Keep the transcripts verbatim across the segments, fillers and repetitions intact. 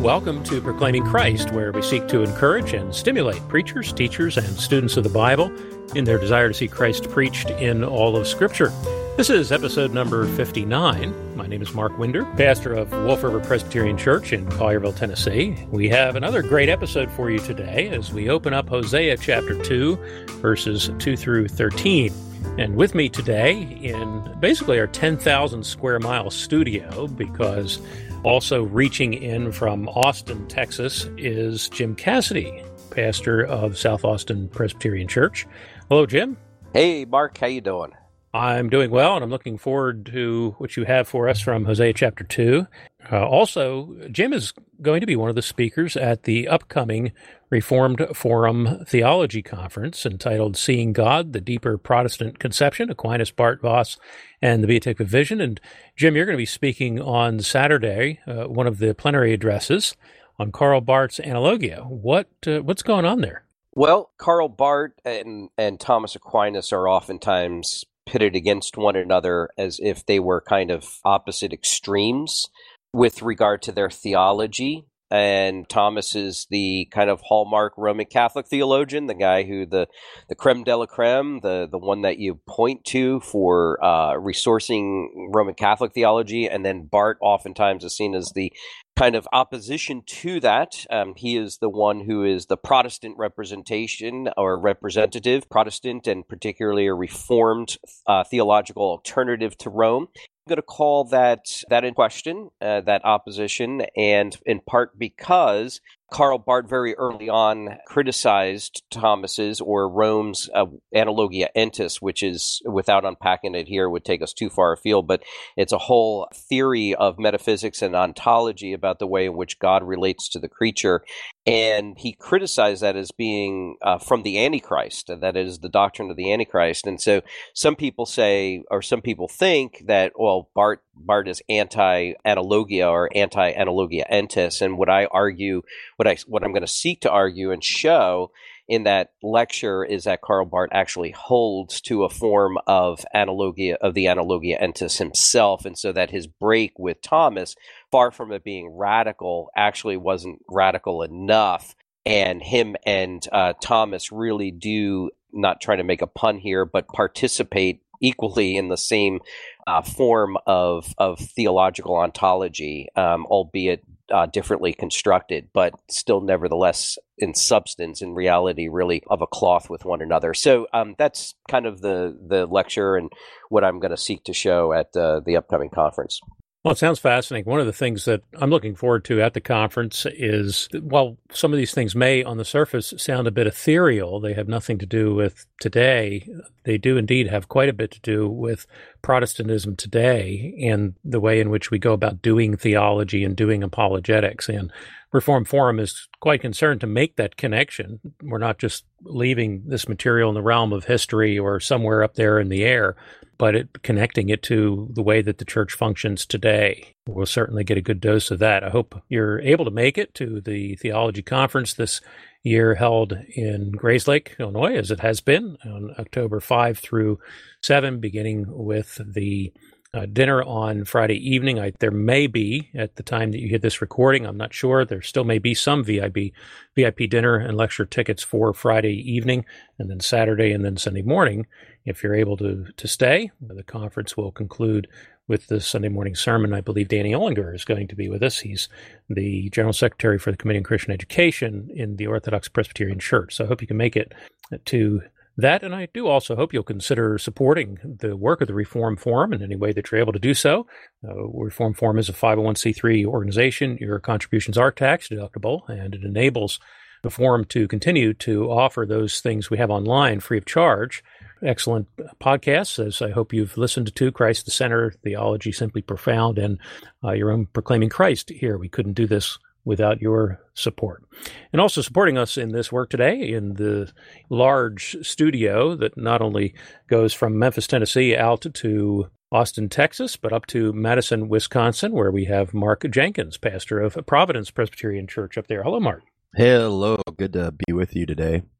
welcome to Proclaiming Christ, where we seek to encourage and stimulate preachers, teachers, and students of the Bible in their desire to see Christ preached in all of Scripture. This is episode number fifty-nine. My name is Mark Winder, pastor of Wolf River Presbyterian Church in Collierville, Tennessee. We have another great episode for you today as we open up Hosea chapter two, verses two through thirteen. And with me today in basically our ten thousand square mile studio, because also reaching in from Austin, Texas, is Jim Cassidy, pastor of South Austin Presbyterian Church. Hello, Jim. Hey, Mark. How you doing? I'm doing well, and I'm looking forward to what you have for us from Hosea chapter two. Uh, also, Jim is going to be one of the speakers at the upcoming Reformed Forum Theology Conference entitled Seeing God, the Deeper Protestant Conception, Aquinas, Barth, Voss, and the Beatific Vision. And Jim, you're going to be speaking on Saturday, uh, one of the plenary addresses on Karl Barth's Analogia. What uh, What's going on there? Well, Karl Barth and, and Thomas Aquinas are oftentimes pitted against one another as if they were kind of opposite extremes with regard to their theology. And Thomas is the kind of hallmark Roman Catholic theologian, the guy who the, the creme de la creme, the, the one that you point to for uh, resourcing Roman Catholic theology. And then Barth oftentimes is seen as the kind of opposition to that. Um, he is the one who is the Protestant representation or representative, Protestant, and particularly a Reformed uh, theological alternative to Rome. I'm going to call that that in question, uh, that opposition, and in part because Karl Barth very early on criticized Thomas's or Rome's uh, Analogia Entis, which is, without unpacking it here, would take us too far afield, but it's a whole theory of metaphysics and ontology about the way in which God relates to the creature. And he criticized that as being uh, from the Antichrist, that is the doctrine of the Antichrist. And so some people say, or some people think that, well, Barth, Barth is anti-analogia or anti-analogia entis. And what I argue, what I what I'm going to seek to argue and show in that lecture is that Karl Barth actually holds to a form of analogia of the analogia entis himself, and so that his break with Thomas, far from it being radical, actually wasn't radical enough. And him and uh, Thomas really do, not trying to make a pun here, but participate equally in the same uh, form of of theological ontology, um, albeit uh, differently constructed, but still nevertheless in substance, in reality, really of a cloth with one another. So um, that's kind of the, the lecture and what I'm going to seek to show at uh, the upcoming conference. Well, it sounds fascinating. One of the things that I'm looking forward to at the conference is, while some of these things may on the surface sound a bit ethereal, they have nothing to do with today. They do indeed have quite a bit to do with Protestantism today and the way in which we go about doing theology and doing apologetics. And Reformed Forum is quite concerned to make that connection. We're not just leaving this material in the realm of history or somewhere up there in the air, but it, connecting it to the way that the church functions today. We'll certainly get a good dose of that. I hope you're able to make it to the theology conference this year held in Grayslake, Illinois, as it has been on October fifth through seventh, beginning with the Uh, dinner on Friday evening. I, there may be, at the time that you hear this recording, I'm not sure, there still may be some V I P, V I P dinner and lecture tickets for Friday evening, and then Saturday, and then Sunday morning. If you're able to, to stay, the conference will conclude with the Sunday morning sermon. I believe Danny Ollinger is going to be with us. He's the General Secretary for the Committee on Christian Education in the Orthodox Presbyterian Church. So I hope you can make it to that, and I do also hope you'll consider supporting the work of the Reform Forum in any way that you're able to do so. Uh, Reform Forum is a five oh one c three organization. Your contributions are tax deductible, and it enables the forum to continue to offer those things we have online free of charge. Excellent podcasts, as I hope you've listened to, Christ the Center, Theology Simply Profound, and uh, your own Proclaiming Christ here. We couldn't do this without your support. And also supporting us in this work today in the large studio that not only goes from Memphis, Tennessee out to Austin, Texas, but up to Madison, Wisconsin, where we have Mark Jenkins, pastor of Providence Presbyterian Church up there. Hello, Mark. Hello. Good to be with you today.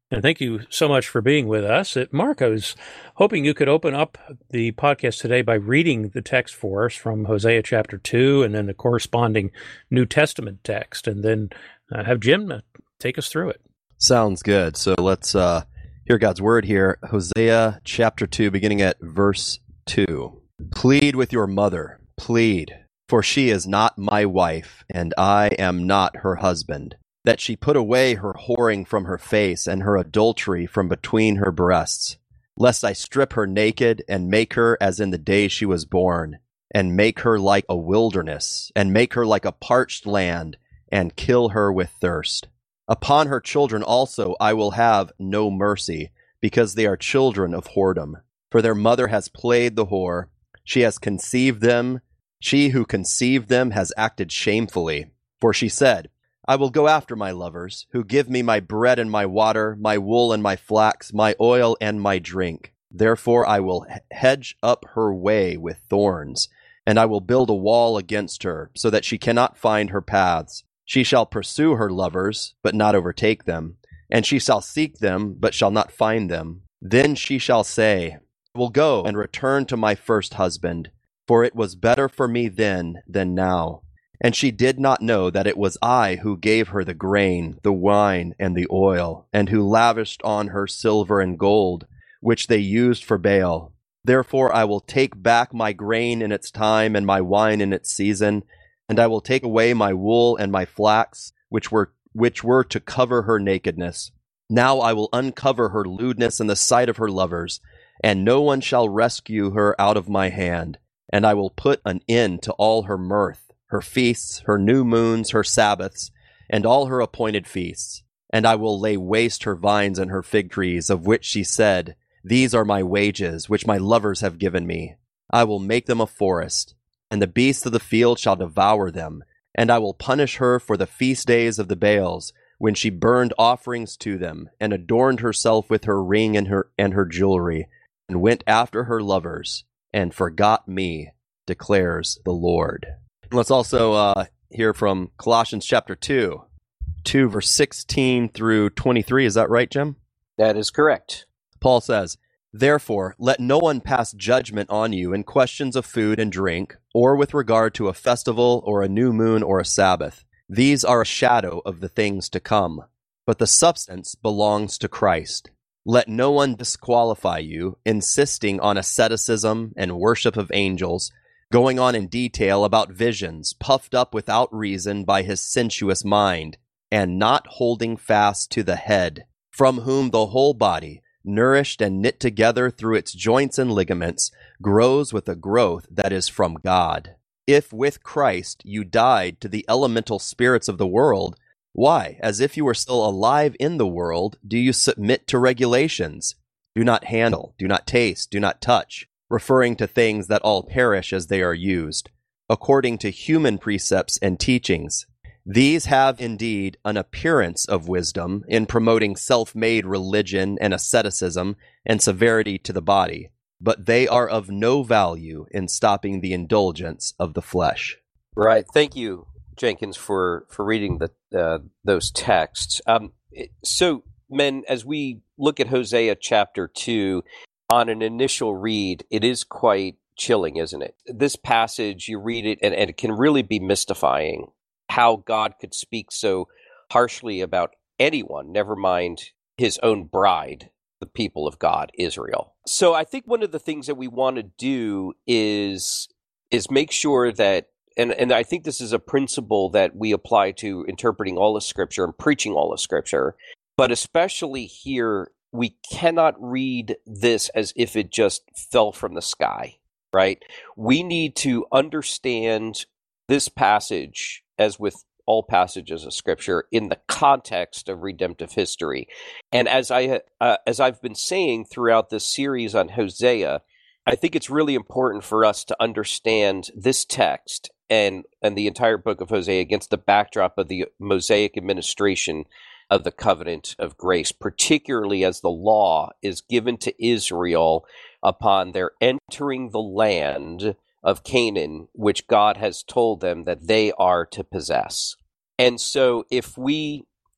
And thank you so much for being with us. Uh, Mark, I was hoping you could open up the podcast today by reading the text for us from Hosea chapter two and then the corresponding New Testament text, and then uh, have Jim uh, take us through it. Sounds good. So let's uh, hear God's word here. Hosea chapter two, beginning at verse two. Plead with your mother, plead, for she is not my wife, and I am not her husband, that she put away her whoring from her face and her adultery from between her breasts, lest I strip her naked and make her as in the day she was born, and make her like a wilderness, and make her like a parched land, and kill her with thirst. Upon her children also I will have no mercy, because they are children of whoredom. For their mother has played the whore, she has conceived them, she who conceived them has acted shamefully. For she said, I will go after my lovers, who give me my bread and my water, my wool and my flax, my oil and my drink. Therefore I will hedge up her way with thorns, and I will build a wall against her, so that she cannot find her paths. She shall pursue her lovers, but not overtake them, and she shall seek them, but shall not find them. Then she shall say, I will go and return to my first husband, for it was better for me then than now. And she did not know that it was I who gave her the grain, the wine, and the oil, and who lavished on her silver and gold, which they used for Baal. Therefore I will take back my grain in its time, and my wine in its season, and I will take away my wool and my flax, which were which were to cover her nakedness. Now I will uncover her lewdness in the sight of her lovers, and no one shall rescue her out of my hand. And I will put an end to all her mirth, her feasts, her new moons, her Sabbaths, and all her appointed feasts. And I will lay waste her vines and her fig trees, of which she said, These are my wages, which my lovers have given me. I will make them a forest, and the beasts of the field shall devour them. And I will punish her for the feast days of the Baals, when she burned offerings to them, and adorned herself with her ring and her and her jewelry, and went after her lovers, and forgot me, declares the Lord. Let's also uh, hear from Colossians chapter two, two verse sixteen through twenty-three. Is that right, Jim? That is correct. Paul says, Therefore, let no one pass judgment on you in questions of food and drink, or with regard to a festival or a new moon or a Sabbath. These are a shadow of the things to come, but the substance belongs to Christ. Let no one disqualify you, insisting on asceticism and worship of angels, going on in detail about visions, puffed up without reason by his sensuous mind, and not holding fast to the head, from whom the whole body, nourished and knit together through its joints and ligaments, grows with a growth that is from God. If with Christ you died to the elemental spirits of the world, why, as if you were still alive in the world, do you submit to regulations? Do not handle, do not taste, do not touch, referring to things that all perish as they are used, according to human precepts and teachings. These have indeed an appearance of wisdom in promoting self-made religion and asceticism and severity to the body, but they are of no value in stopping the indulgence of the flesh. Right. Thank you, Jenkins, for, for reading the, uh, those texts. Um, so, men, as we look at Hosea chapter two, on an initial read, it is quite chilling, isn't it? This passage, you read it, and, and it can really be mystifying how God could speak so harshly about anyone, never mind his own bride, the people of God, Israel. So I think one of the things that we want to do is, is make sure that, and, and I think this is a principle that we apply to interpreting all of Scripture and preaching all of Scripture, but especially here, we cannot read this as if it just fell from the sky, right? We need to understand this passage, as with all passages of Scripture, in the context of redemptive history. And as I uh, as I've been saying throughout this series on Hosea, I think it's really important for us to understand this text and and the entire book of Hosea against the backdrop of the Mosaic administration of the covenant of grace, particularly as the law is given to Israel upon their entering the land of Canaan, which God has told them that they are to possess. And so if we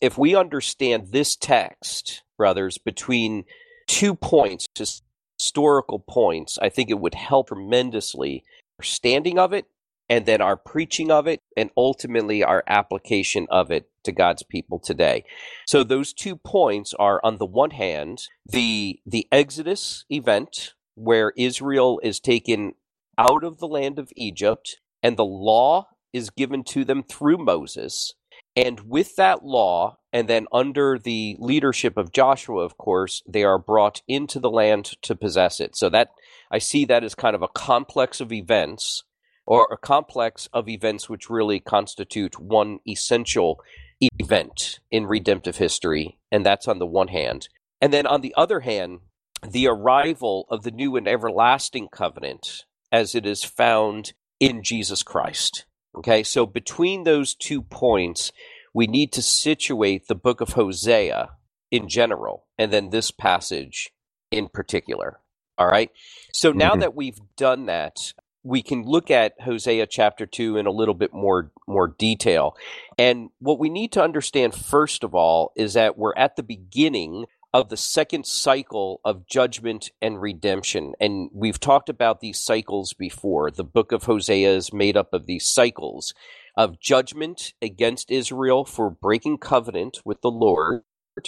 if we understand this text, brothers, between two points, just historical points, I think it would help tremendously our understanding of it, and then our preaching of it, and ultimately our application of it to God's people today. So those two points are, on the one hand, the the Exodus event, where Israel is taken out of the land of Egypt, and the law is given to them through Moses. And with that law, and then under the leadership of Joshua, of course, they are brought into the land to possess it. So that I see that as kind of a complex of events, or a complex of events which really constitute one essential event in redemptive history, and that's on the one hand. And then on the other hand, the arrival of the new and everlasting covenant as it is found in Jesus Christ. Okay, so between those two points, we need to situate the book of Hosea in general, and then this passage in particular. All right, so now mm-hmm. that we've done that, we can look at Hosea chapter two in a little bit more, more detail. And what we need to understand, first of all, is that we're at the beginning of the second cycle of judgment and redemption. And we've talked about these cycles before. The book of Hosea is made up of these cycles of judgment against Israel for breaking covenant with the Lord,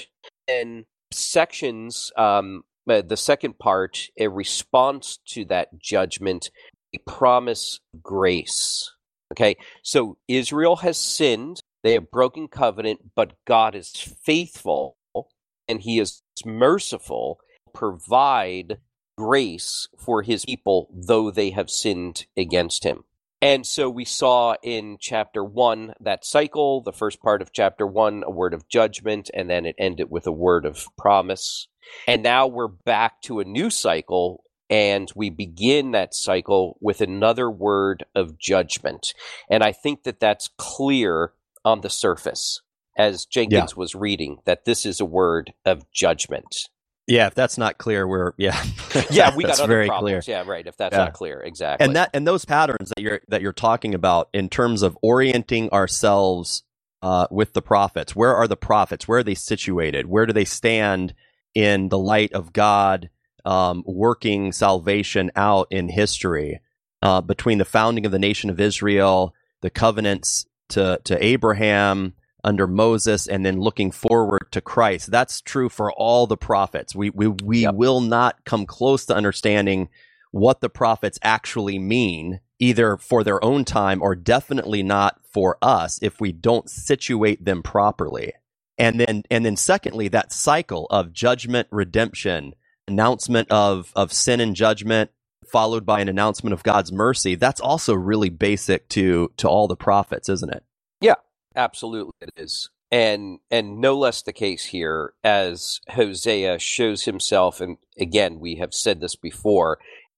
and sections, um, the second part, a response to that judgment, a promise of grace. Okay, so Israel has sinned, they have broken covenant, but God is faithful and he is merciful, provide grace for his people, though they have sinned against him. And so we saw in chapter one, that cycle, the first part of chapter one, a word of judgment, and then it ended with a word of promise. And now we're back to a new cycle, and we begin that cycle with another word of judgment. And I think that that's clear on the surface, as Jenkins yeah. was reading, that this is a word of judgment. Yeah, if that's not clear, we're yeah, yeah, we got other very problems. Clear. Yeah, right. If that's yeah. not clear, exactly. And that and those patterns that you're that you're talking about in terms of orienting ourselves uh, with the prophets. Where are the prophets? Where are they situated? Where do they stand in the light of God um, working salvation out in history uh, between the founding of the nation of Israel, the covenants to to Abraham under Moses, and then looking forward to Christ? That's true for all the prophets. We we we yep. will not come close to understanding what the prophets actually mean, either for their own time or definitely not for us, if we don't situate them properly. And then and then secondly, that cycle of judgment, redemption, announcement of of sin and judgment, followed by an announcement of God's mercy, that's also really basic to to all the prophets, isn't it? Yeah. Absolutely, it is. And and no less the case here, as Hosea shows himself, and again, we have said this before,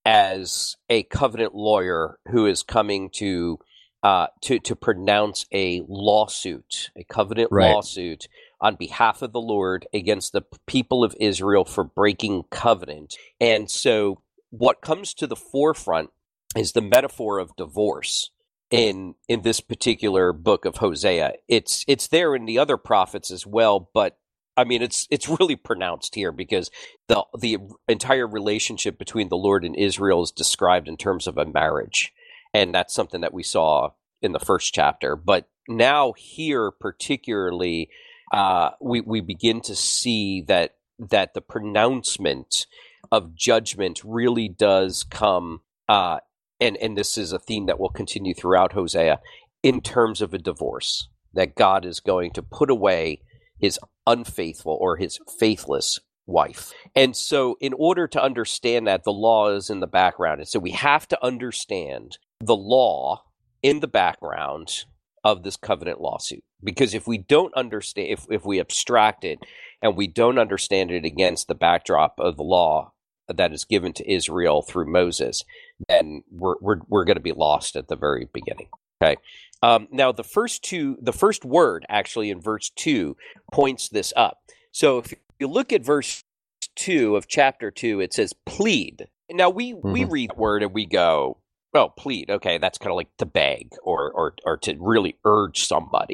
as a covenant lawyer who is coming to uh, to to pronounce a lawsuit, a covenant right. lawsuit on behalf of the Lord against the people of Israel for breaking covenant. And so what comes to the forefront is the metaphor of divorce. In in this particular book of Hosea, it's it's there in the other prophets as well, but I mean it's it's really pronounced here because the the entire relationship between the Lord and Israel is described in terms of a marriage, and that's something that we saw in the first chapter. But now here particularly, uh, we we begin to see that that the pronouncement of judgment really does come. Uh, And and this is a theme that will continue throughout Hosea in terms of a divorce, that God is going to put away his unfaithful or his faithless wife. And so in order to understand that, the law is in the background. And so we have to understand the law in the background of this covenant lawsuit. Because if we don't understand, if, if we abstract it and we don't understand it against the backdrop of the law that is given to Israel through Moses, then we're we're we're going to be lost at the very beginning. Okay. Um, now the first two, the first word actually in verse two points this up. So if you look at verse two of chapter two, it says plead. Now we mm-hmm. we read the word and we go, oh, plead. Okay, that's kind of like to beg or or or to really urge somebody.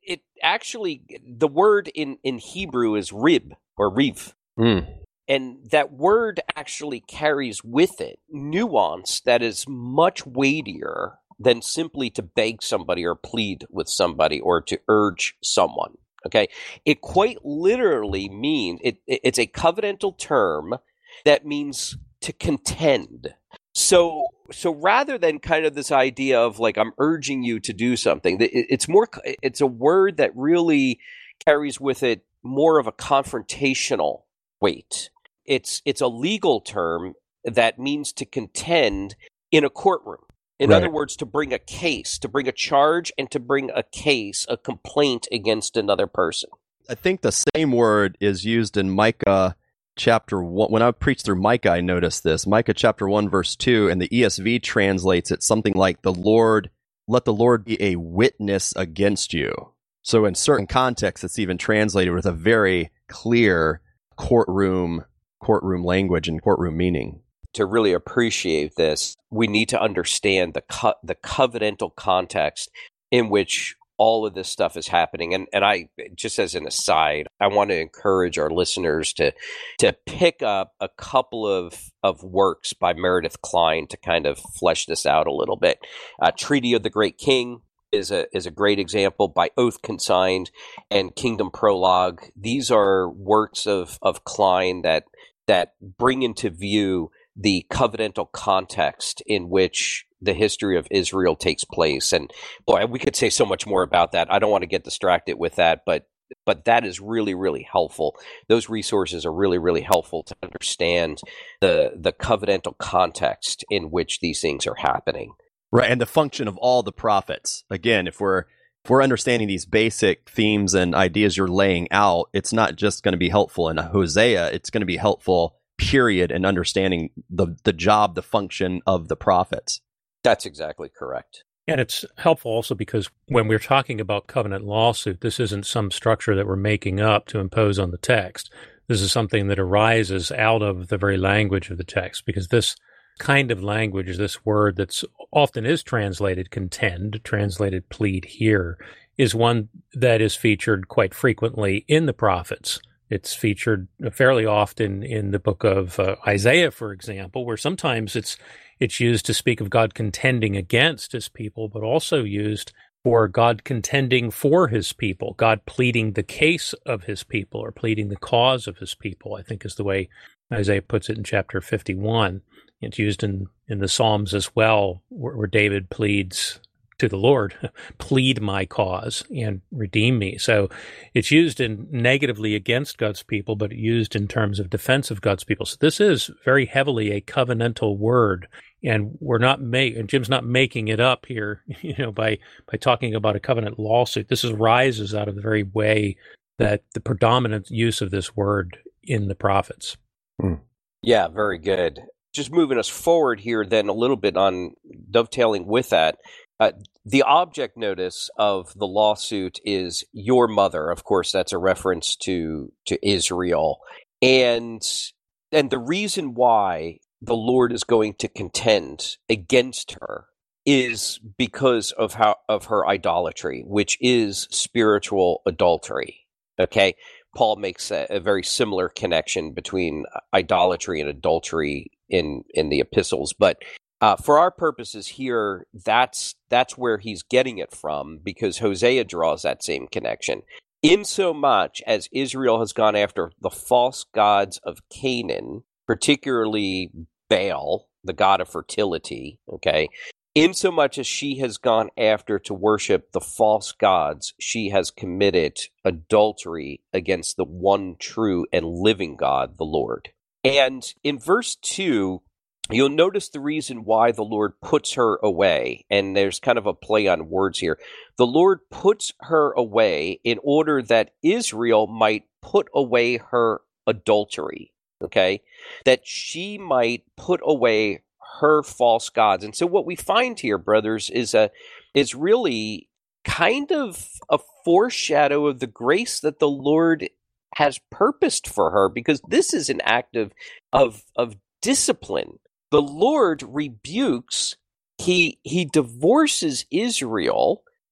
it actually, the word in, in Hebrew is rib or riv. Mm. And that word actually carries with it nuance that is much weightier than simply to beg somebody or plead with somebody or to urge someone. Okay, it quite literally means it, it, it's a covenantal term that means to contend. So, so rather than kind of this idea of like I'm urging you to do something, it, it's more. It's a word that really carries with it more of a confrontational weight. It's it's a legal term that means to contend in a courtroom. In Right. other words, to bring a case, to bring a charge, and to bring a case, a complaint against another person. I think the same word is used in Micah chapter one. When I preached through Micah, I noticed this. Micah chapter one, verse two, and the E S V translates it something like the Lord, let the Lord be a witness against you. So in certain contexts, it's even translated with a very clear courtroom, courtroom language and courtroom meaning. To really appreciate this, we need to understand the co- the covenantal context in which all of this stuff is happening. And and I, just as an aside, I want to encourage our listeners to to pick up a couple of, of works by Meredith Kline to kind of flesh this out a little bit. Uh, Treaty of the Great King is a is a great example, by Oath Consigned and Kingdom Prologue. These are works of of Kline that that bring into view the covenantal context in which the history of Israel takes place. And boy, we could say so much more about that. I don't want to get distracted with that, but but that is really, really helpful. Those resources are really, really helpful to understand the the covenantal context in which these things are happening. Right, and the function of all the prophets. Again, if we're if we're understanding these basic themes and ideas you're laying out, it's not just going to be helpful in Hosea, it's going to be helpful, period, in understanding the the job, the function of the prophets. That's exactly correct. And it's helpful also because when we're talking about covenant lawsuit, this isn't some structure that we're making up to impose on the text. This is something that arises out of the very language of the text, because this kind of language, this word that's often is translated contend, translated plead here, is one that is featured quite frequently in the prophets. It's featured fairly often in the book of uh, Isaiah, for example, where sometimes it's it's used to speak of God contending against his people, but also used for God contending for his people, God pleading the case of his people or pleading the cause of his people, I think is the way Isaiah puts it in chapter fifty-one. It's used in, in the Psalms as well, where, where David pleads to the Lord, plead my cause and redeem me. So it's used in negatively against God's people, but used in terms of defense of God's people. So this is very heavily a covenantal word, and we're not make and Jim's not making it up here, you know, by by talking about a covenant lawsuit. This is rises out of the very way that the predominant use of this word in the prophets. Hmm. Yeah, very good. Just moving us forward here then a little bit on dovetailing with that. Uh, the object notice of the lawsuit is your mother. Of course, that's a reference to to Israel. And and the reason why the Lord is going to contend against her is because of how of her idolatry, which is spiritual adultery. Okay? Paul makes a, a very similar connection between idolatry and adultery in in the epistles, but Uh, for our purposes here, that's that's where he's getting it from, because Hosea draws that same connection. In so much as Israel has gone after the false gods of Canaan, particularly Baal, the god of fertility, okay, in so much as she has gone after to worship the false gods, she has committed adultery against the one true and living God, the Lord. And in verse two, you'll notice the reason why the Lord puts her away, and there's kind of a play on words here. The Lord puts her away in order that Israel might put away her adultery, okay? That she might put away her false gods. And so what we find here, brothers, is a is really kind of a foreshadow of the grace that the Lord has purposed for her, because this is an act of of, of discipline. The Lord rebukes, he he divorces Israel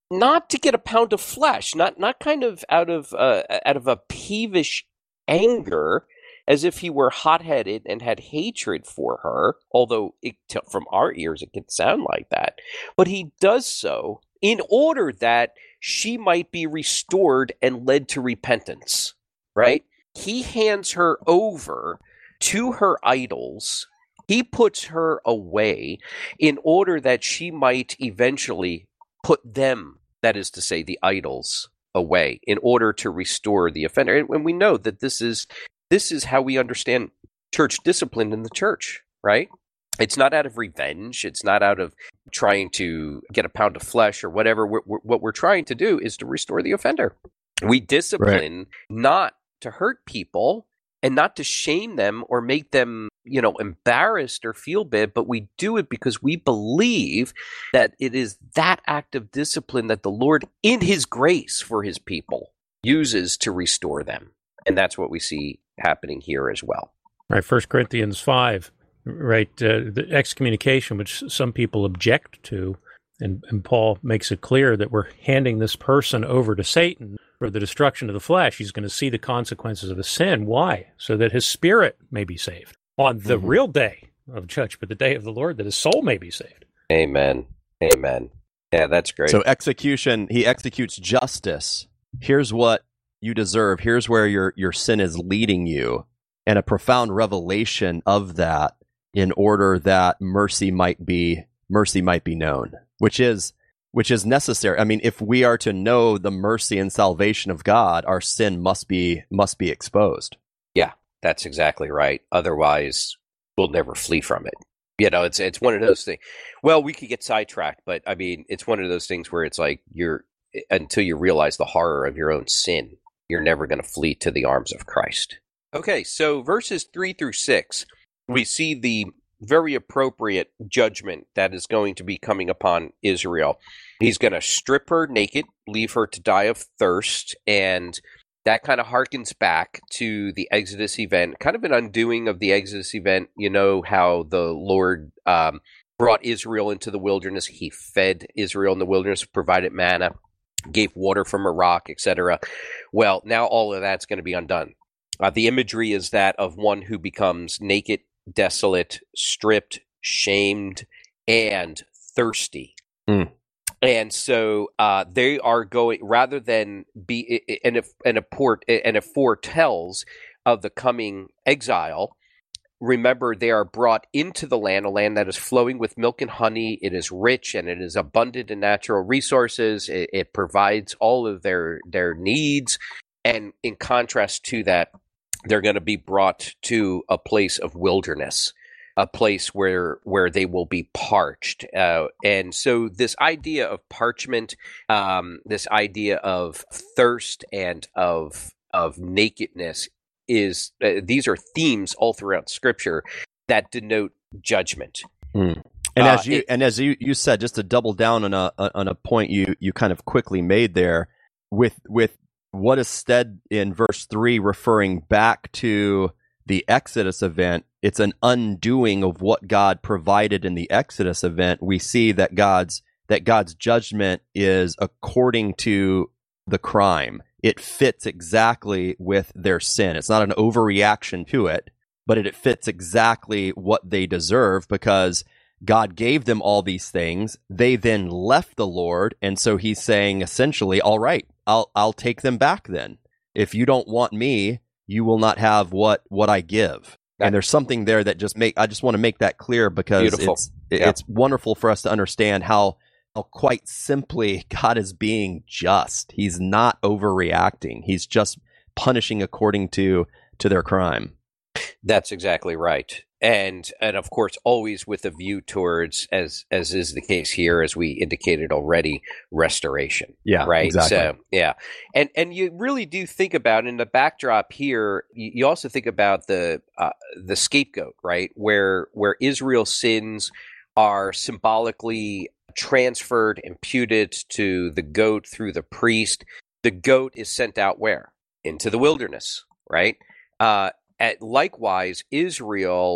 not to get a pound of flesh, not not kind of out of uh, out of a peevish anger, as if he were hot-headed and had hatred for her, although it, from our ears it can sound like that. But he does so in order that she might be restored and led to repentance, right? He hands her over to her idols. He puts her away in order that she might eventually put them, that is to say, the idols, away in order to restore the offender. And, and we know that this is this is how we understand church discipline in the church, right? It's not out of revenge. It's not out of trying to get a pound of flesh or whatever. We're, we're, what we're trying to do is to restore the offender. We discipline right. not to hurt people and not to shame them or make them, you know, embarrassed or feel bad, but we do it because we believe that it is that act of discipline that the Lord, in his grace for his people, uses to restore them. And that's what we see happening here as well. Right, First Corinthians five, right, uh, the excommunication, which some people object to, and, and Paul makes it clear that we're handing this person over to Satan for the destruction of the flesh. He's going to see the consequences of the sin. Why? So that his spirit may be saved on the mm-hmm. real day of judgment, the day of the Lord, that his soul may be saved. Amen. Amen. Yeah, that's great. So execution, he executes justice. Here's what you deserve. Here's where your, your sin is leading you, and a profound revelation of that in order that mercy might be mercy might be known, which is which is necessary. I mean, if we are to know the mercy and salvation of God, our sin must be must be exposed. Yeah, that's exactly right. Otherwise, we'll never flee from it. You know, it's it's one of those things. Well, we could get sidetracked, but I mean, it's one of those things where it's like you're until you realize the horror of your own sin, you're never going to flee to the arms of Christ. Okay, so verses three through six, we see the very appropriate judgment that is going to be coming upon Israel. He's going to strip her naked, leave her to die of thirst, and that kind of harkens back to the Exodus event, kind of an undoing of the Exodus event. You know how the Lord um, brought Israel into the wilderness. He fed Israel in the wilderness, provided manna, gave water from a rock, et cetera. Well, now all of that's going to be undone. Uh, the imagery is that of one who becomes naked, desolate, stripped, shamed, and thirsty. Mm. And so uh, they are going, rather than be, and if and a port and it foretells of the coming exile. Remember, they are brought into the land, a land that is flowing with milk and honey. It is rich and it is abundant in natural resources. It, it provides all of their their needs. And in contrast to that, they're going to be brought to a place of wilderness, a place where where they will be parched. Uh, and so this idea of parchment, um, this idea of thirst and of of nakedness is uh, these are themes all throughout Scripture that denote judgment. Mm. And uh, as you it, and as you, you said, just to double down on a on a point you, you kind of quickly made there, with with what is said in verse three, referring back to the Exodus event, it's an undoing of what God provided in the Exodus event. We see that God's that God's judgment is according to the crime. It fits exactly with their sin. It's not an overreaction to it, but it, it fits exactly what they deserve, because God gave them all these things. They then left the Lord, and so he's saying essentially, all right, I'll I'll take them back then. If you don't want me, you will not have what what I give. And there's something there that just make I just want to make that clear, because Beautiful. it's it, yeah. it's wonderful for us to understand how how quite simply God is being just. He's not overreacting. He's just punishing according to to their crime. That's exactly right. And and of course, always with a view towards, as as is the case here, as we indicated already, restoration. Yeah, right. Exactly. So yeah, and and you really do think about, in the backdrop here, you, you also think about the uh, the scapegoat, right? Where where Israel's sins are symbolically transferred, imputed to the goat through the priest. The goat is sent out where? Into the wilderness, right? Uh, At, likewise, Israel,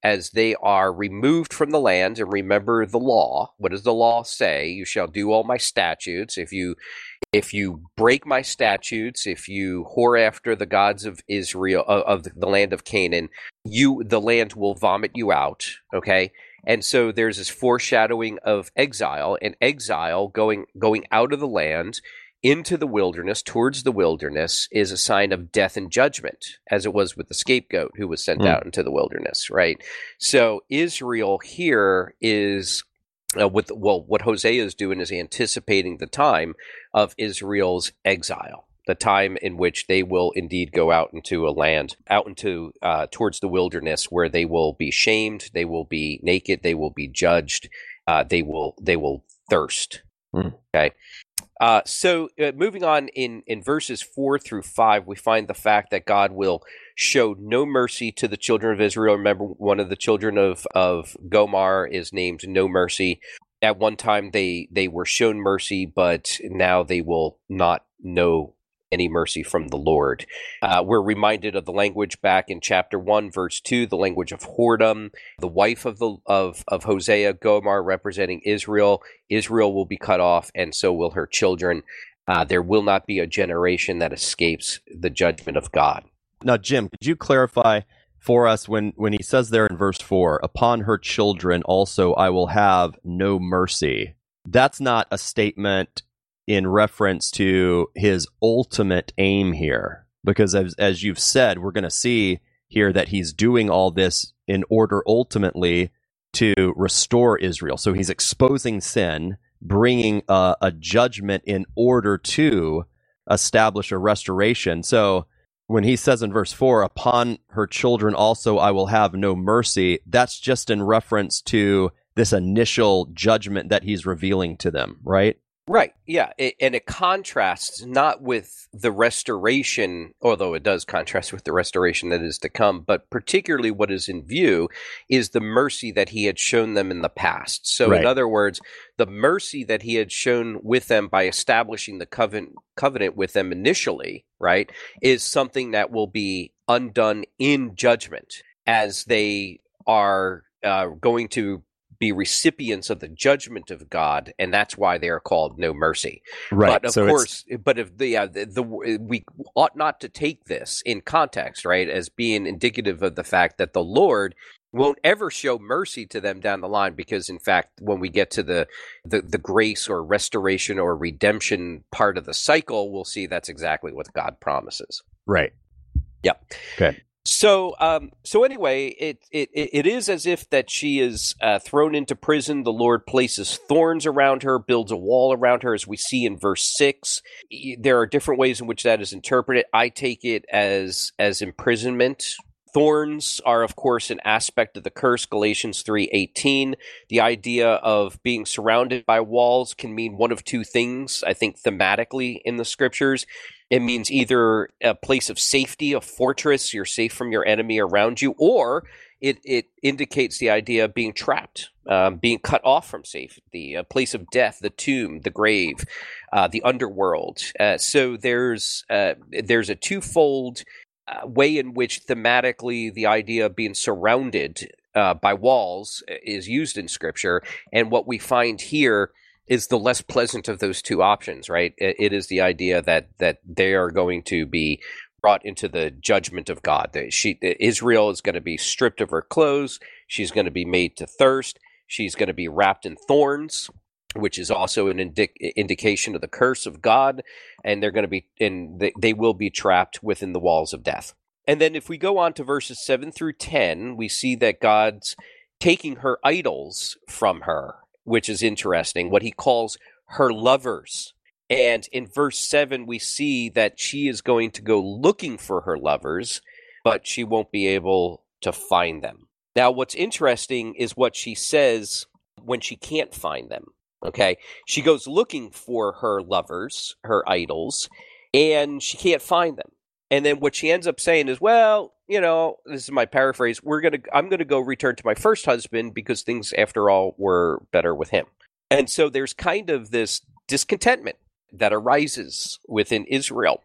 as they are removed from the land. And remember the law. What does the law say? You shall do all my statutes. If you if you break my statutes, if you whore after the gods of Israel, of, of the land of Canaan, you the land will vomit you out. Okay. And so there's this foreshadowing of exile, and exile going going out of the land into the wilderness, towards the wilderness, is a sign of death and judgment, as it was with the scapegoat who was sent mm. out into the wilderness, right? So Israel here is, uh, with well, what Hosea is doing is anticipating the time of Israel's exile, the time in which they will indeed go out into a land, out into uh, towards the wilderness, where they will be shamed, they will be naked, they will be judged, uh, they will they will thirst. Mm. Okay. Uh, so uh, moving on in, in verses four through five, we find the fact that God will show no mercy to the children of Israel. Remember, one of the children of, of Gomer is named No Mercy. At one time, they, they were shown mercy, but now they will not know any mercy from the Lord. Uh, we're reminded of the language back in chapter one, verse two, the language of whoredom. The wife of the of, of Hosea, Gomer, representing Israel. Israel will be cut off, and so will her children. Uh, there will not be a generation that escapes the judgment of God. Now, Jim, could you clarify for us when, when he says there in verse four, upon her children also I will have no mercy? That's not a statement in reference to his ultimate aim here, because as, as you've said, we're going to see here that he's doing all this in order ultimately to restore Israel. So he's exposing sin, bringing a, a judgment in order to establish a restoration. So when he says in verse four, upon her children also I will have no mercy, that's just in reference to this initial judgment that he's revealing to them, right? Right, yeah, it, and it contrasts not with the restoration, although it does contrast with the restoration that is to come, but particularly what is in view is the mercy that he had shown them in the past. So right. In other words, the mercy that he had shown with them by establishing the covenant, covenant with them initially, right, is something that will be undone in judgment as they are uh, going to be recipients of the judgment of God, and that's why they are called No Mercy. Right. But of so course, it's... but if the, uh, the the we ought not to take this in context, right, as being indicative of the fact that the Lord won't ever show mercy to them down the line, because in fact, when we get to the the, the grace or restoration or redemption part of the cycle, we'll see that's exactly what God promises. Right. Yep. Okay. So, um, so anyway, it, it it is as if that she is uh, thrown into prison. The Lord places thorns around her, builds a wall around her, as we see in verse six. There are different ways in which that is interpreted. I take it as as imprisonment. Thorns are, of course, an aspect of the curse, Galatians three eighteen. The idea of being surrounded by walls can mean one of two things, I think, thematically in the scriptures. It means either a place of safety, a fortress, you're safe from your enemy around you, or it, it indicates the idea of being trapped, um, being cut off from safety, a place of death, the tomb, the grave, uh, the underworld. Uh, so there's uh, there's a twofold uh, way in which thematically the idea of being surrounded uh, by walls is used in Scripture, and what we find here is the less pleasant of those two options, right? It is the idea that that they are going to be brought into the judgment of God. She, Israel is going to be stripped of her clothes. She's going to be made to thirst. She's going to be wrapped in thorns, which is also an indi- indication of the curse of God. And they're going to be, and they, they will be trapped within the walls of death. And then if we go on to verses seven through ten, we see that God's taking her idols from her, which is interesting, what he calls her lovers. And in verse seven, we see that she is going to go looking for her lovers, but she won't be able to find them. Now, what's interesting is what she says when she can't find them, okay? She goes looking for her lovers, her idols, and she can't find them. And then what she ends up saying is, well, you know, this is my paraphrase, we're gonna, I'm going to go return to my first husband because things, after all, were better with him. And so there's kind of this discontentment that arises within Israel.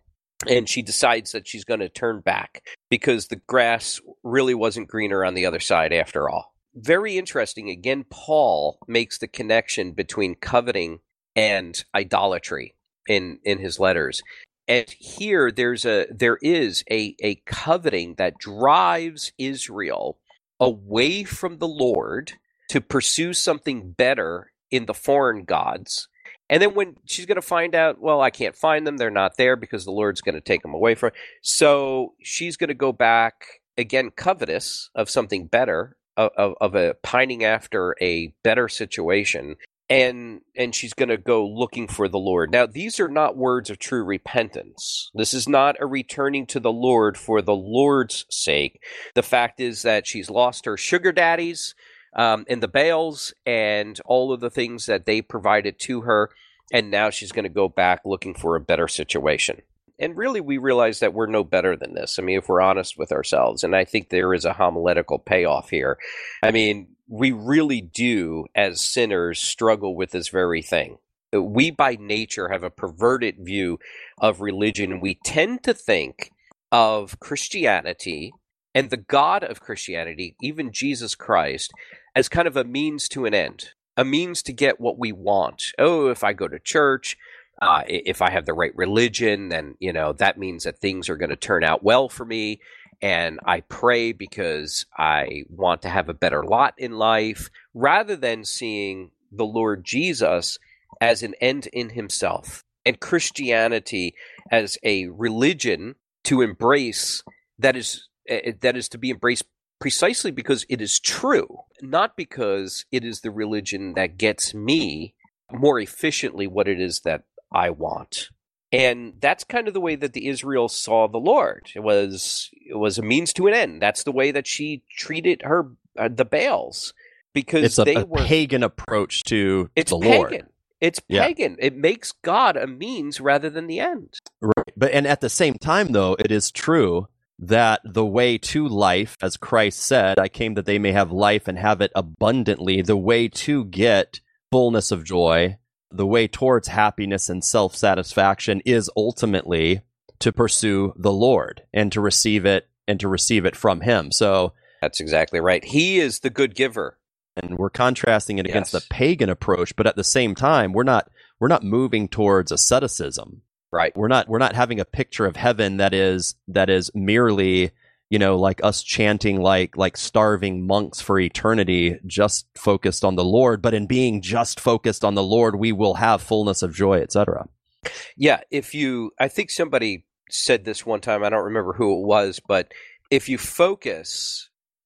And she decides that she's going to turn back because the grass really wasn't greener on the other side after all. Very interesting. Again, Paul makes the connection between coveting and idolatry in, in his letters. And here there's a there is a, a coveting that drives Israel away from the Lord to pursue something better in the foreign gods. And then when she's going to find out, well, I can't find them, they're not there because the Lord's going to take them away from her. So she's going to go back, again, covetous of something better, of, of a pining after a better situation. And and she's going to go looking for the Lord. Now, these are not words of true repentance. This is not a returning to the Lord for the Lord's sake. The fact is that she's lost her sugar daddies um, and the Baals and all of the things that they provided to her. And now she's going to go back looking for a better situation. And really, we realize that we're no better than this. I mean, if we're honest with ourselves, and I think there is a homiletical payoff here. I mean, we really do, as sinners, struggle with this very thing. We, by nature, have a perverted view of religion. We tend to think of Christianity and the God of Christianity, even Jesus Christ, as kind of a means to an end, a means to get what we want. Oh, if I go to church, uh, if I have the right religion, then, you know, that means that things are going to turn out well for me. And I pray because I want to have a better lot in life, rather than seeing the Lord Jesus as an end in himself and Christianity as a religion to embrace that is that is to be embraced precisely because it is true, not because it is the religion that gets me more efficiently what it is that I want. And that's kind of the way that the Israel saw the Lord. It was it was a means to an end. That's the way that she treated her uh, the Baals, because it's a, they a were pagan approach to it's the pagan. Lord. It's Yeah. pagan. It makes God a means rather than the end. Right. But and at the same time, though, it is true that the way to life, as Christ said, I came that they may have life and have it abundantly. The way to get fullness of joy, the way towards happiness and self-satisfaction is ultimately to pursue the Lord and to receive it and to receive it from him. So that's exactly right. He is the good giver. And we're contrasting it against Yes. the pagan approach, but at the same time, we're not we're not moving towards asceticism. Right. We're not we're not having a picture of heaven that is that is merely, you know, like us chanting like like starving monks for eternity, just focused on the Lord. But in being just focused on the Lord, we will have fullness of joy, et cetera. Yeah, if you, I think somebody said this one time, I don't remember who it was, but if you focus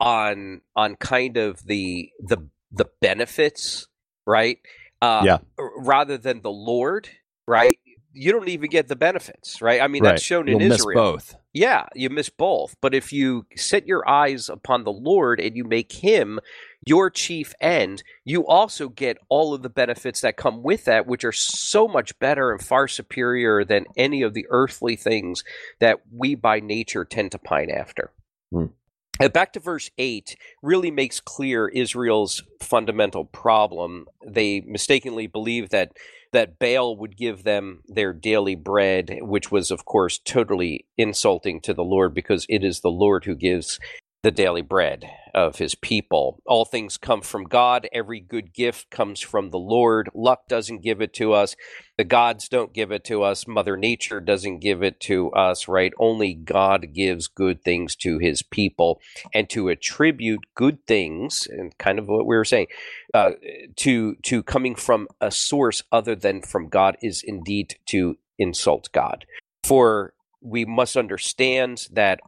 on on kind of the the the benefits, right? Uh, Yeah. Rather than the Lord, right? You don't even get the benefits, right? I mean, Right. that's shown in You'll miss Israel. both. Yeah, you miss both. But if you set your eyes upon the Lord and you make him your chief end, you also get all of the benefits that come with that, which are so much better and far superior than any of the earthly things that we by nature tend to pine after. Hmm. Uh, Back to verse eight really makes clear Israel's fundamental problem. They mistakenly believe that that Baal would give them their daily bread, which was, of course, totally insulting to the Lord, because it is the Lord who gives the daily bread of his people. All things come from God. Every good gift comes from the Lord. Luck doesn't give it to us. The gods don't give it to us. Mother Nature doesn't give it to us, right? Only God gives good things to his people. And to attribute good things, and kind of what we were saying, uh, to, to coming from a source other than from God is indeed to insult God. For we must understand that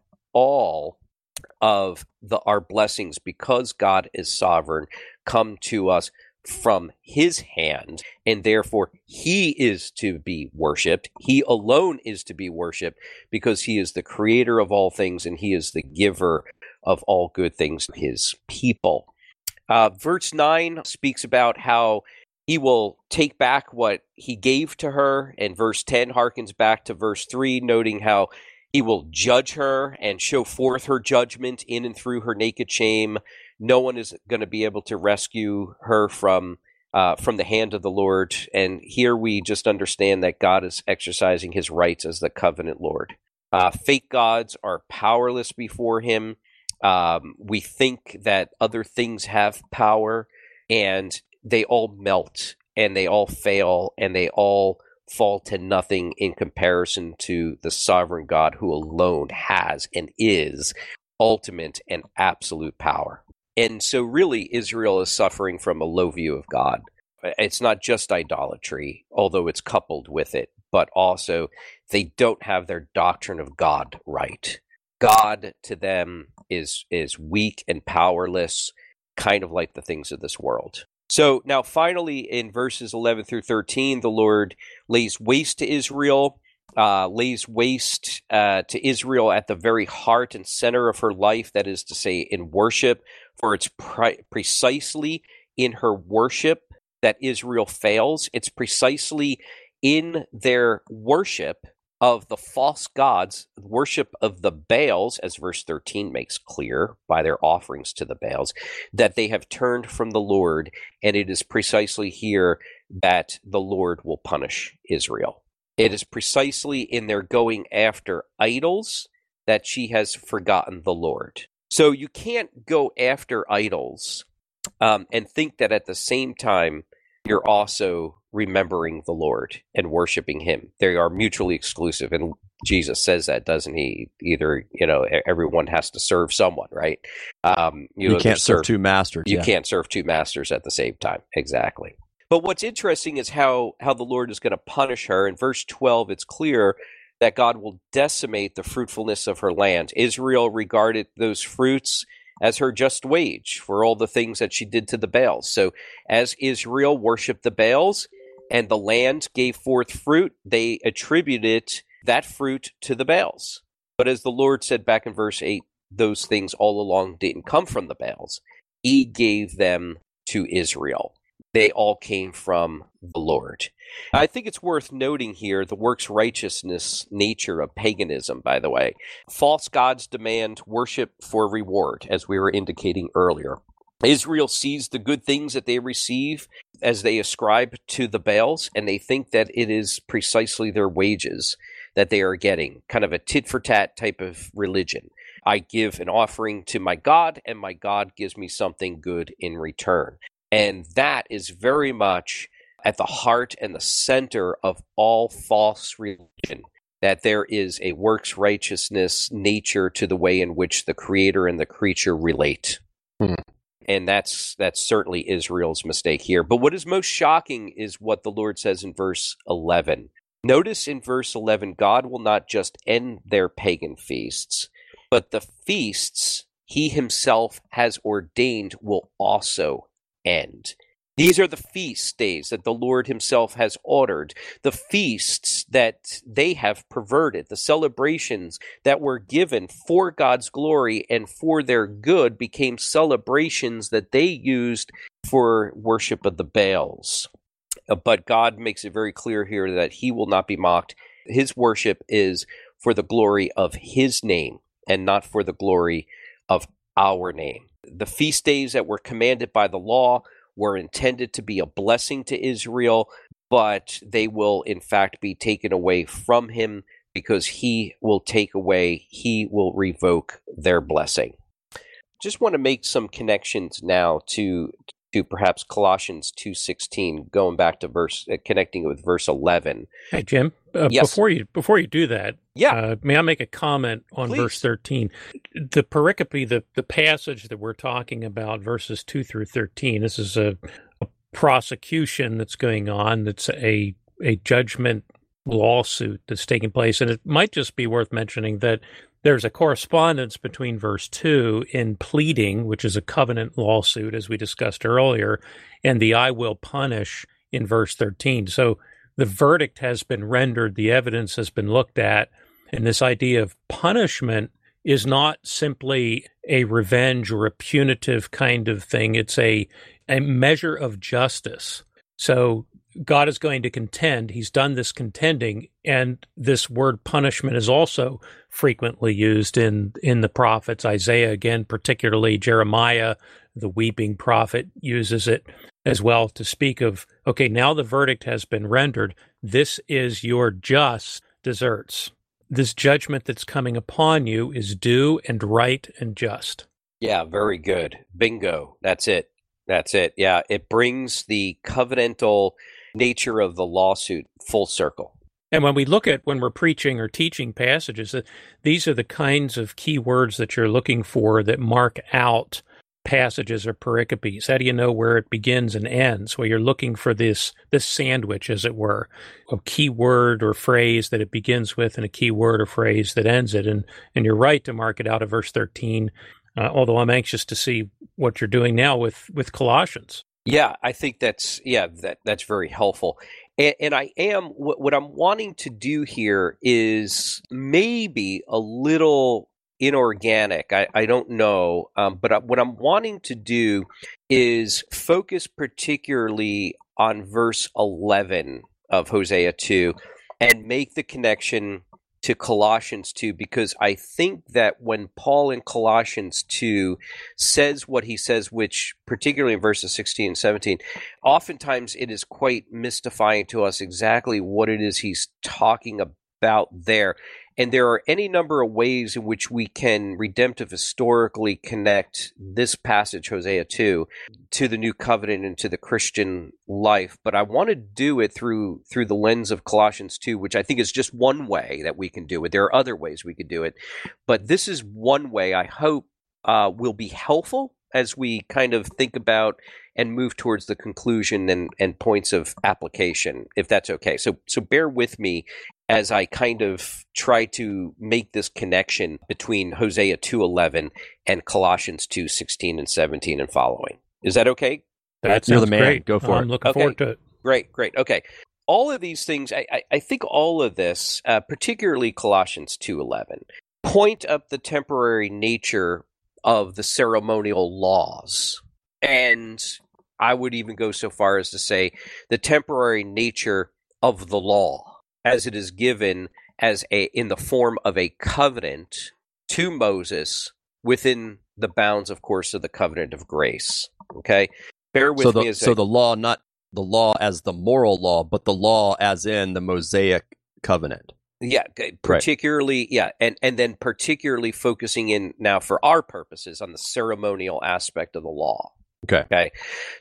all of the our blessings, because God is sovereign, come to us from his hand, and therefore he is to be worshipped. He alone is to be worshipped, because he is the creator of all things and he is the giver of all good things to his people. Uh, verse nine speaks about how he will take back what he gave to her, and verse ten harkens back to verse three, noting how he will judge her and show forth her judgment in and through her naked shame. No one is going to be able to rescue her from uh, from the hand of the Lord. And here we just understand that God is exercising his rights as the covenant Lord. Uh, fake gods are powerless before him. Um, we think that other things have power, and they all melt, and they all fail, and they all fall to nothing in comparison to the sovereign God who alone has and is ultimate and absolute power. And so really Israel is suffering from a low view of God. It's not just idolatry, although it's coupled with it, but also they don't have their doctrine of God right. God to them is is weak and powerless, kind of like the things of this world. So now finally in verses eleven through thirteen, the Lord lays waste to Israel, uh, lays waste uh, to Israel at the very heart and center of her life, that is to say in worship, for it's pre- precisely in her worship that Israel fails. It's precisely in their worship of the false gods, worship of the Baals, as verse thirteen makes clear, by their offerings to the Baals, that they have turned from the Lord, and it is precisely here that the Lord will punish Israel. It is precisely in their going after idols that she has forgotten the Lord. So you can't go after idols um, and think that at the same time you're also remembering the Lord and worshiping him. They are mutually exclusive. And Jesus says that, doesn't he? Either, you know, everyone has to serve someone, right? Um, you, you know, can't serve, serve two masters. You yeah. can't serve two masters at the same time. Exactly. But what's interesting is how, how the Lord is going to punish her. In verse twelve, it's clear that God will decimate the fruitfulness of her land. Israel regarded those fruits as her just wage for all the things that she did to the Baals. So as Israel worshiped the Baals and the land gave forth fruit, they attributed that fruit to the Baals. But as the Lord said back in verse eight, those things all along didn't come from the Baals. He gave them to Israel. They all came from the Lord. I think it's worth noting here the works righteousness nature of paganism, by the way. False gods demand worship for reward, as we were indicating earlier. Israel sees the good things that they receive as they ascribe to the Baals, and they think that it is precisely their wages that they are getting, kind of a tit-for-tat type of religion. I give an offering to my God, and my God gives me something good in return. And that is very much at the heart and the center of all false religion, that there is a works righteousness nature to the way in which the creator and the creature relate. Hmm. And that's that's certainly Israel's mistake here. But what is most shocking is what the Lord says in verse eleven. Notice in verse eleven, God will not just end their pagan feasts, but the feasts he himself has ordained will also end. These are the feast days that the Lord himself has ordered, the feasts that they have perverted, the celebrations that were given for God's glory and for their good became celebrations that they used for worship of the Baals. But God makes it very clear here that he will not be mocked. His worship is for the glory of his name and not for the glory of our name. The feast days that were commanded by the law were intended to be a blessing to Israel, but they will in fact be taken away from him because he will take away, he will revoke their blessing. Just want to make some connections now to to perhaps Colossians two sixteen, going back to verse, uh, connecting it with verse eleven. Hey, Jim, uh, yes. before you before you do that, yeah. uh, may I make a comment on Please. verse thirteen? The pericope, the, the passage that we're talking about, verses two through thirteen, this is a, a prosecution that's going on, that's a, a judgment lawsuit that's taking place, and it might just be worth mentioning that there's a correspondence between verse two in pleading, which is a covenant lawsuit, as we discussed earlier, and the I will punish in verse thirteen. So the verdict has been rendered, the evidence has been looked at, and this idea of punishment is not simply a revenge or a punitive kind of thing. It's a, a measure of justice. So God is going to contend. He's done this contending, and this word punishment is also frequently used in, in the prophets. Isaiah, again, particularly Jeremiah, the weeping prophet, uses it. as well to speak of, okay, now the verdict has been rendered. This is your just deserts. This judgment that's coming upon you is due and right and just. Yeah, very good. Bingo. That's it. That's it. Yeah, it brings the covenantal nature of the lawsuit full circle. And when we look at, when we're preaching or teaching passages, that these are the kinds of key words that you're looking for that mark out passages or pericopes. How do you know where it begins and ends? Well, you're looking for this this sandwich, as it were, a key word or phrase that it begins with and a key word or phrase that ends it. And and you're right to mark it out of verse thirteen, uh, although I'm anxious to see what you're doing now with, with Colossians. Yeah, I think that's, yeah, that that's very helpful. And, and I am, what, what I'm wanting to do here is maybe a little inorganic. I, I don't know. Um, but what I'm wanting to do is focus particularly on verse eleven of Hosea two and make the connection to Colossians two, because I think that when Paul in Colossians two says what he says, which particularly in verses sixteen and seventeen, oftentimes it is quite mystifying to us exactly what it is he's talking about there. And there are any number of ways in which we can redemptive historically connect this passage, Hosea two, to the new covenant and to the Christian life. But I want to do it through through the lens of Colossians two, which I think is just one way that we can do it. There are other ways we could do it. But this is one way I hope uh, will be helpful as we kind of think about and move towards the conclusion and, and points of application, if that's okay. So so bear with me as I kind of try to make this connection between Hosea two eleven and Colossians two sixteen and seventeen and following. Is that okay? That You're sounds the man. great. Go for I'm it. looking Okay. forward to it. Great, great. Okay. All of these things, I, I, I think all of this, uh, particularly Colossians two eleven, point up the temporary nature of the ceremonial laws. And I would even go so far as to say the temporary nature of the law as it is given as a in the form of a covenant to Moses within the bounds, of course, of the covenant of grace. Okay? Bear with So the, me as so I, the law, not the law as the moral law, but the law as in the Mosaic covenant. Yeah, particularly, yeah, and, and then particularly focusing in now for our purposes on the ceremonial aspect of the law. Okay. Okay.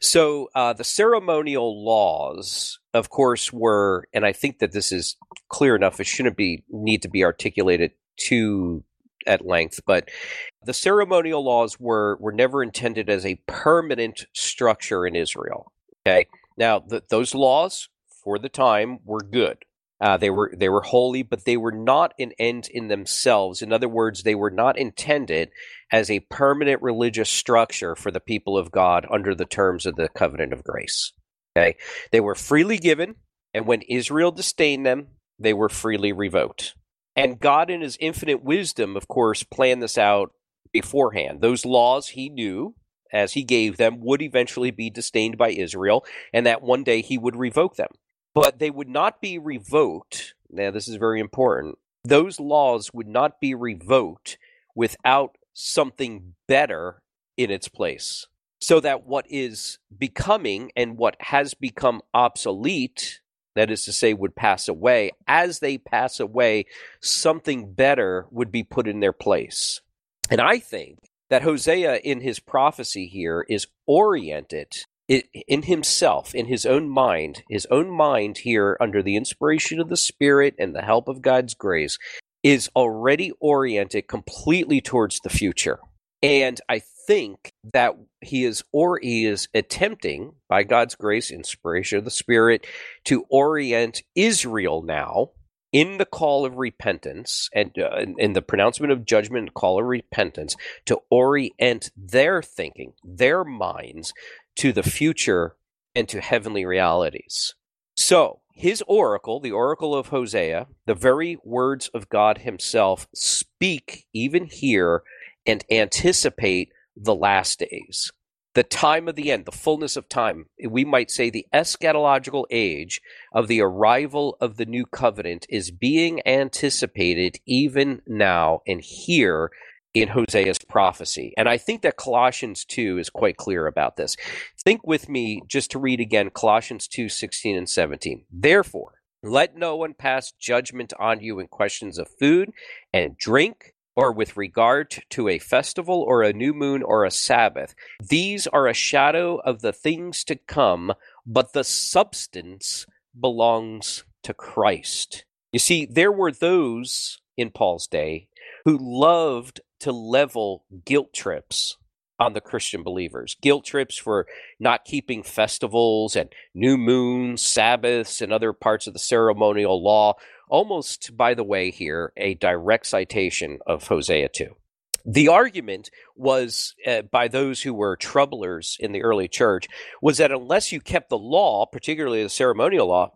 So uh, the ceremonial laws, of course, were, and I think that this is clear enough, it shouldn't be need to be articulated too at length, but the ceremonial laws were, were never intended as a permanent structure in Israel. Okay. Now, the, those laws for the time were good. Uh, they were they were holy, but they were not an end in themselves. In other words, they were not intended as a permanent religious structure for the people of God under the terms of the covenant of grace. Okay, they were freely given, and when Israel disdained them, they were freely revoked. And God, in His infinite wisdom, of course, planned this out beforehand. Those laws He knew, as He gave them, would eventually be disdained by Israel, and that one day He would revoke them. But they would not be revoked. Now, this is very important. Those laws would not be revoked without something better in its place. So that what is becoming and what has become obsolete, that is to say, would pass away, as they pass away, something better would be put in their place. And I think that Hosea, in his prophecy here, is oriented It, in himself, in his own mind, his own mind here, under the inspiration of the Spirit and the help of God's grace, is already oriented completely towards the future. And I think that he is, or he is attempting, by God's grace, inspiration of the Spirit, to orient Israel now in the call of repentance and uh, in the pronouncement of judgment and call of repentance, to orient their thinking, their minds, to the future and to heavenly realities. So, his oracle, the oracle of Hosea, the very words of God Himself, speak even here and anticipate the last days, the time of the end, the fullness of time. We might say the eschatological age of the arrival of the new covenant is being anticipated even now and here in Hosea's prophecy. And I think that Colossians two is quite clear about this. Think with me, just to read again, Colossians two, sixteen and seventeen. Therefore, let no one pass judgment on you in questions of food and drink, or with regard to a festival or a new moon or a Sabbath. These are a shadow of the things to come, but the substance belongs to Christ. You see, there were those in Paul's day who loved to level guilt trips on the Christian believers. Guilt trips for not keeping festivals and new moons, Sabbaths, and other parts of the ceremonial law. Almost, by the way, here, a direct citation of Hosea two. The argument was, uh, by those who were troublers in the early church, was that unless you kept the law, particularly the ceremonial law,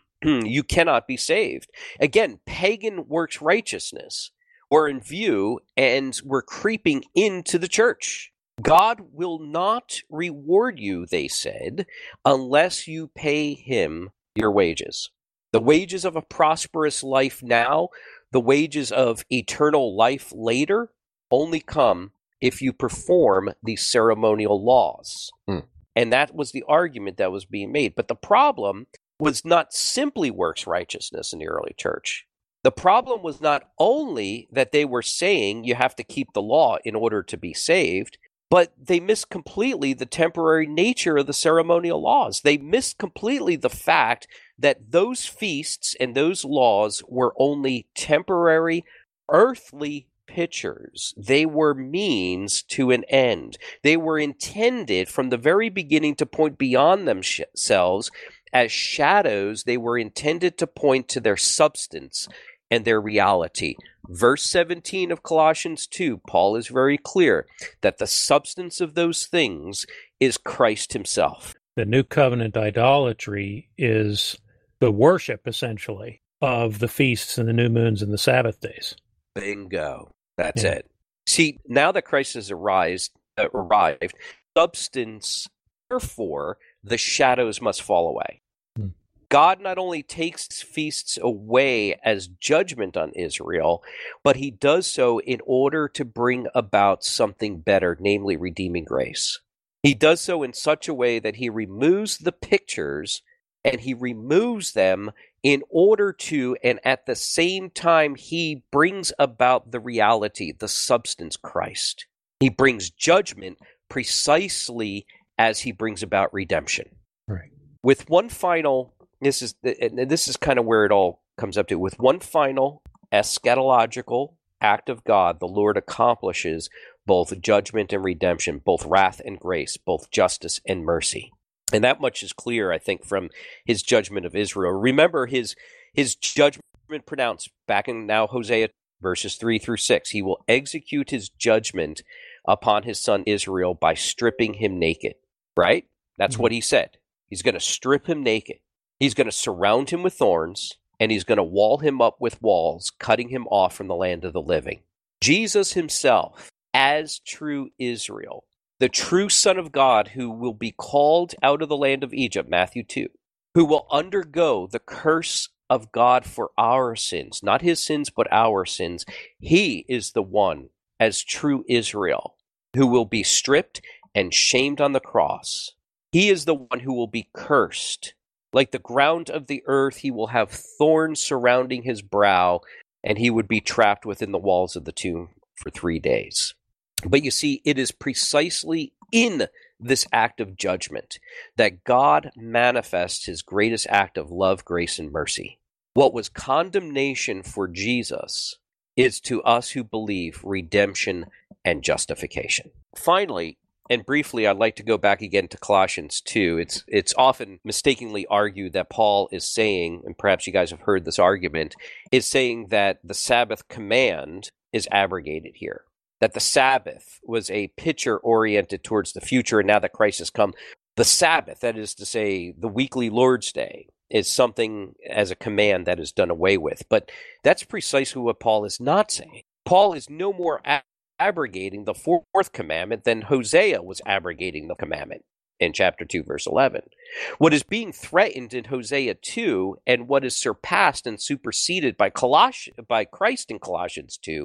you cannot be saved. Again, pagan works righteousness were in view and were creeping into the church. God will not reward you, they said, unless you pay him your wages. The wages of a prosperous life now, the wages of eternal life later, only come if you perform these ceremonial laws. Mm. And that was the argument that was being made. But the problem was not simply works righteousness in the early church. The problem was not only that they were saying you have to keep the law in order to be saved, but they missed completely the temporary nature of the ceremonial laws. They missed completely the fact that those feasts and those laws were only temporary, earthly pictures. They were means to an end. They were intended from the very beginning to point beyond themselves. As shadows, they were intended to point to their substance and their reality. Verse seventeen of Colossians two, Paul is very clear that the substance of those things is Christ himself. The new covenant idolatry is the worship, essentially, of the feasts and the new moons and the Sabbath days. Bingo. That's yeah. it. See, now that Christ has arrived, uh, arrived, substance, therefore, the shadows must fall away. Hmm. God not only takes feasts away as judgment on Israel, but he does so in order to bring about something better, namely redeeming grace. He does so in such a way that he removes the pictures and he removes them in order to, and at the same time, he brings about the reality, the substance, Christ. He brings judgment precisely as he brings about redemption. Right. With one final, this is and this is kind of where it all comes up to, with one final eschatological act of God, the Lord accomplishes both judgment and redemption, both wrath and grace, both justice and mercy. And that much is clear, I think, from his judgment of Israel. Remember his his judgment pronounced back in now Hosea verses three through six. He will execute his judgment upon his son Israel by stripping him naked, right? That's mm-hmm. what he said. He's going to strip him naked. He's going to surround him with thorns, and he's going to wall him up with walls, cutting him off from the land of the living. Jesus himself, as true Israel, the true Son of God who will be called out of the land of Egypt, Matthew two, who will undergo the curse of God for our sins, not his sins, but our sins. He is the one, as true Israel, who will be stripped and shamed on the cross. He is the one who will be cursed. Like the ground of the earth, he will have thorns surrounding his brow, and he would be trapped within the walls of the tomb for three days. But you see, it is precisely in this act of judgment that God manifests his greatest act of love, grace, and mercy. What was condemnation for Jesus is to us who believe redemption and justification. Finally, and briefly, I'd like to go back again to Colossians two. It's it's often mistakenly argued that Paul is saying, and perhaps you guys have heard this argument, is saying that the Sabbath command is abrogated here. That the Sabbath was a picture oriented towards the future, and now that Christ has come, the Sabbath, that is to say, the weekly Lord's Day, is something as a command that is done away with. But that's precisely what Paul is not saying. Paul is no more ab- abrogating the fourth commandment than Hosea was abrogating the commandment in chapter two, verse eleven. What is being threatened in Hosea two, and what is surpassed and superseded by Coloss- by Christ in Colossians two,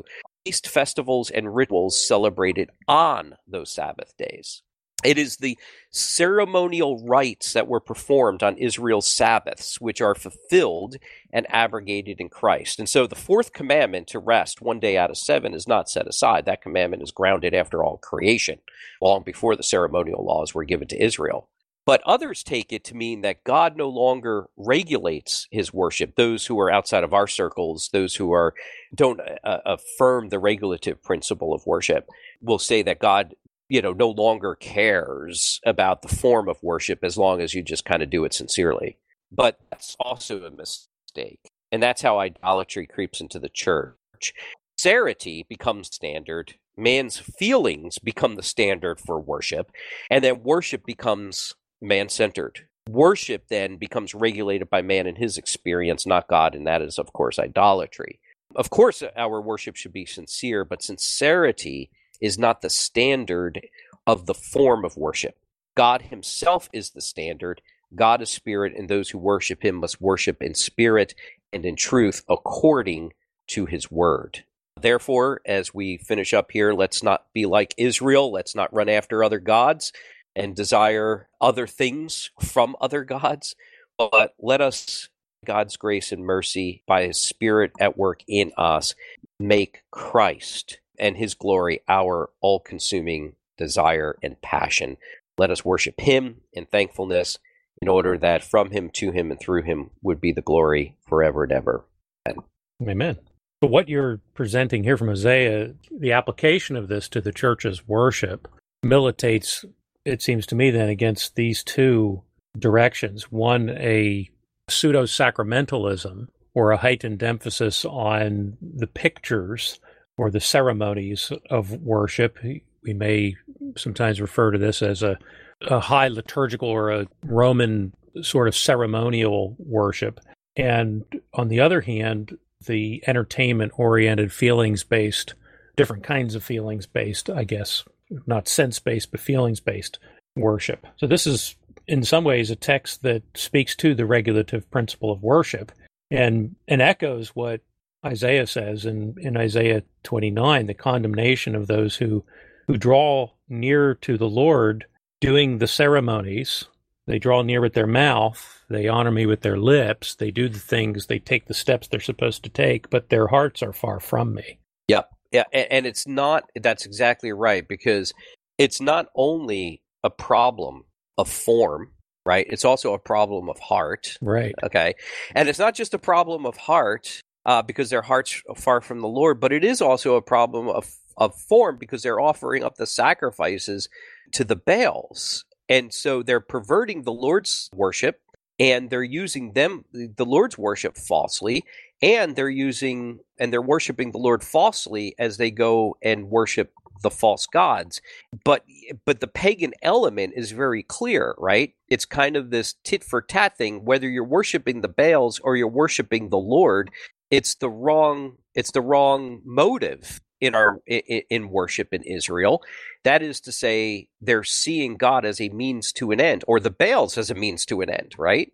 feast, festivals, and rituals celebrated on those Sabbath days. It is the ceremonial rites that were performed on Israel's Sabbaths, which are fulfilled and abrogated in Christ. And so the fourth commandment to rest one day out of seven is not set aside. That commandment is grounded after all creation, long before the ceremonial laws were given to Israel. But others take it to mean that God no longer regulates his worship. Those who are outside of our circles, those who are don't uh, affirm the regulative principle of worship, will say that God, you know, no longer cares about the form of worship as long as you just kind of do it sincerely. But that's also a mistake. And that's how idolatry creeps into the church. Sincerity becomes standard. Man's feelings become the standard for worship. And then worship becomes man-centered. Worship then becomes regulated by man and his experience, not God, and that is, of course, idolatry. Of course, our worship should be sincere, but sincerity is not the standard of the form of worship. God himself is the standard. God is spirit, and those who worship him must worship in spirit and in truth according to his word. Therefore, as we finish up here, let's not be like Israel. Let's not run after other gods and desire other things from other gods, but let us, God's grace and mercy, by his Spirit at work in us, make Christ and his glory our all-consuming desire and passion. Let us worship him in thankfulness, in order that from him, to him, and through him would be the glory forever and ever. Amen. Amen. But what you're presenting here from Hosea, the application of this to the church's worship, militates, it seems to me, then against these two directions. One, a pseudo-sacramentalism, or a heightened emphasis on the pictures or the ceremonies of worship. We may sometimes refer to this as a, a high liturgical or a Roman sort of ceremonial worship. And on the other hand, the entertainment-oriented, feelings-based, different kinds of feelings-based, I guess, not sense-based, but feelings-based worship. So this is, in some ways, a text that speaks to the regulative principle of worship and, and echoes what Isaiah says in, in Isaiah twenty-nine, the condemnation of those who, who draw near to the Lord doing the ceremonies. They draw near with their mouth, they honor me with their lips, they do the things, they take the steps they're supposed to take, but their hearts are far from me. Yeah. Yeah, and it's not, that's exactly right, because it's not only a problem of form, right? It's also a problem of heart. Right. Okay. And it's not just a problem of heart uh, because their hearts are far from the Lord, but it is also a problem of, of form because they're offering up the sacrifices to the Baals. And so they're perverting the Lord's worship, and they're using them, the Lord's worship, falsely. And they're using, and they're worshiping the Lord falsely as they go and worship the false gods. But but the pagan element is very clear, right? It's kind of this tit for tat thing. Whether you're worshiping the Baals or you're worshiping the Lord, it's the wrong it's the wrong motive in our in, in worship in Israel. That is to say, they're seeing God as a means to an end, or the Baals as a means to an end, right?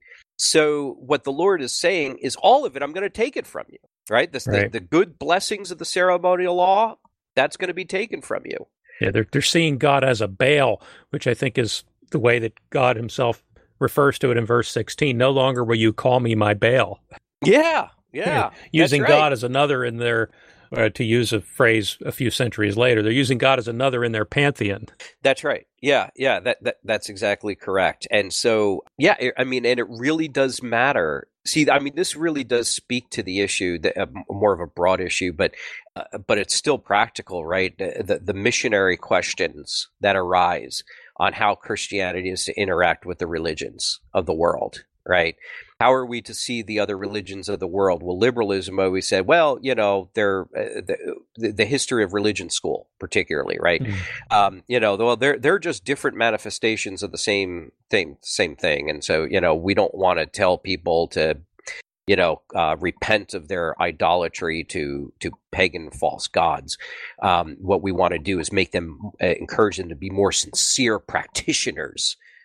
So what the Lord is saying is, all of it, I'm going to take it from you, right? This, right. The, the good blessings of the ceremonial law, that's going to be taken from you. Yeah, they're they're seeing God as a Baal, which I think is the way that God himself refers to it in verse sixteen. No longer will you call me my Baal. Yeah, yeah. Using that's right. God as another in their, uh, to use a phrase a few centuries later, they're using God as another in their pantheon. That's right. Yeah, yeah, that, that that's exactly correct. And so, yeah, I mean, and it really does matter. See, I mean, this really does speak to the issue, that, uh, more of a broad issue, but uh, but it's still practical, right? The, the missionary questions that arise on how Christianity is to interact with the religions of the world, right? How are we to see the other religions of the world? Well, liberalism always said, well, you know, they're uh, the, the history of religion school, particularly, right? Mm. Um, you know, well, they're they're just different manifestations of the same thing, same thing, and so you know, we don't want to tell people to, you know, uh, repent of their idolatry to to pagan false gods. Um, what we want to do is make them uh, encourage them to be more sincere practitioners